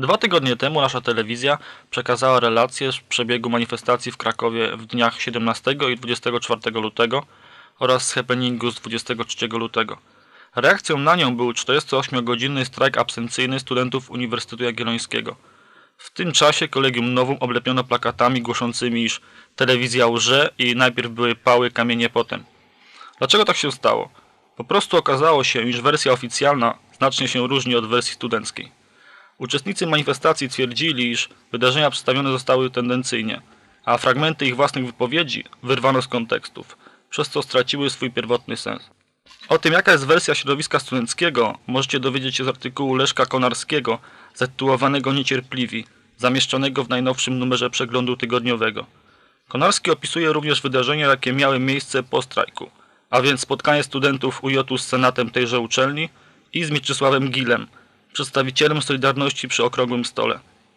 2 tygodnie temu nasza telewizja przekazała relację z przebiegu manifestacji w Krakowie w dniach 17 i 24 lutego oraz z happeningu z 23 lutego. Reakcją na nią był 48-godzinny strajk absencyjny studentów Uniwersytetu Jagiellońskiego. W tym czasie Kolegium Novum oblepiono plakatami głoszącymi, iż telewizja łże i najpierw były pały, kamienie potem. Dlaczego tak się stało? Po prostu okazało się, iż wersja oficjalna znacznie się różni od wersji studenckiej. Uczestnicy manifestacji twierdzili, iż wydarzenia przedstawione zostały tendencyjnie, a fragmenty ich własnych wypowiedzi wyrwano z kontekstów, przez co straciły swój pierwotny sens. O tym, jaka jest wersja środowiska studenckiego, możecie dowiedzieć się z artykułu Leszka Konarskiego zatytułowanego Niecierpliwi, zamieszczonego w najnowszym numerze Przeglądu Tygodniowego. Konarski opisuje również wydarzenia, jakie miały miejsce po strajku, a więc spotkanie studentów UJ z senatem tejże uczelni i z Mieczysławem Gilem, przedstawicielem Solidarności przy Okrągłym Stole.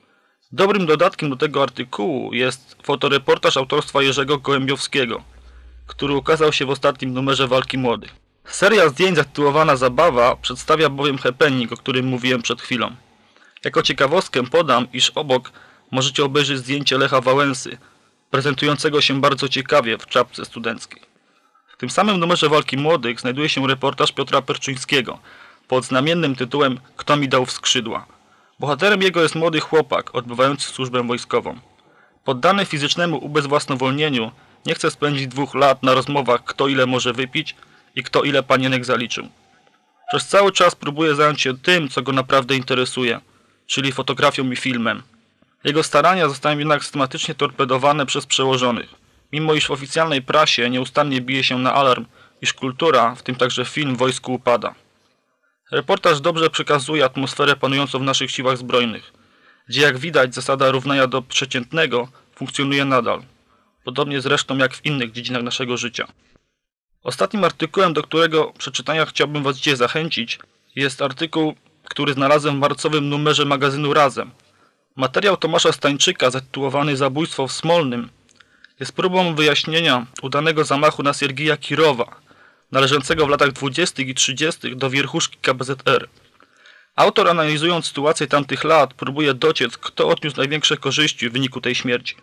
Dobrym dodatkiem do tego artykułu jest fotoreportaż autorstwa Jerzego Gołębiowskiego, który ukazał się w ostatnim numerze Walki Młodych. Seria zdjęć zatytułowana Zabawa przedstawia bowiem happening, o którym mówiłem przed chwilą. Jako ciekawostkę podam, iż obok możecie obejrzeć zdjęcie Lecha Wałęsy, prezentującego się bardzo ciekawie w czapce studenckiej. W tym samym numerze Walki Młodych znajduje się reportaż Piotra Perczyńskiego pod znamiennym tytułem Kto mi dał w skrzydła. Bohaterem jego jest młody chłopak odbywający służbę wojskową. Poddany fizycznemu ubezwłasnowolnieniu nie chce spędzić 2 lat na rozmowach, kto ile może wypić i kto ile panienek zaliczył. Przez cały czas próbuje zająć się tym, co go naprawdę interesuje, czyli fotografią i filmem. Jego starania zostają jednak systematycznie torpedowane przez przełożonych, mimo iż w oficjalnej prasie nieustannie bije się na alarm, iż kultura, w tym także film, w wojsku upada. Reportaż dobrze przekazuje atmosferę panującą w naszych siłach zbrojnych, gdzie jak widać zasada równania do przeciętnego funkcjonuje nadal, podobnie zresztą jak w innych dziedzinach naszego życia. Ostatnim artykułem, do którego przeczytania chciałbym Was dzisiaj zachęcić, jest artykuł, który znalazłem w marcowym numerze magazynu Razem. Materiał Tomasza Stańczyka zatytułowany Zabójstwo w Smolnym jest próbą wyjaśnienia udanego zamachu na Siergija Kirowa, należącego w latach 20. i 30. do wierchuszki KBZR. Autor, analizując sytuację tamtych lat, próbuje dociec, kto odniósł największe korzyści w wyniku tej śmierci.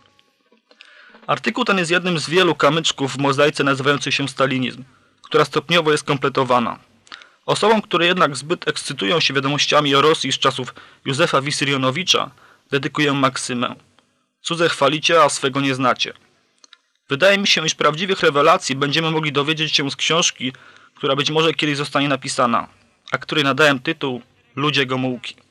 Artykuł ten jest jednym z wielu kamyczków w mozaice nazywającej się stalinizm, która stopniowo jest kompletowana. Osobom, które jednak zbyt ekscytują się wiadomościami o Rosji z czasów Józefa Wissarionowicza, dedykuję maksymę. Cudze chwalicie, a swego nie znacie. Wydaje mi się, iż prawdziwych rewelacji będziemy mogli dowiedzieć się z książki, która być może kiedyś zostanie napisana, a której nadałem tytuł Ludzie Gomułki.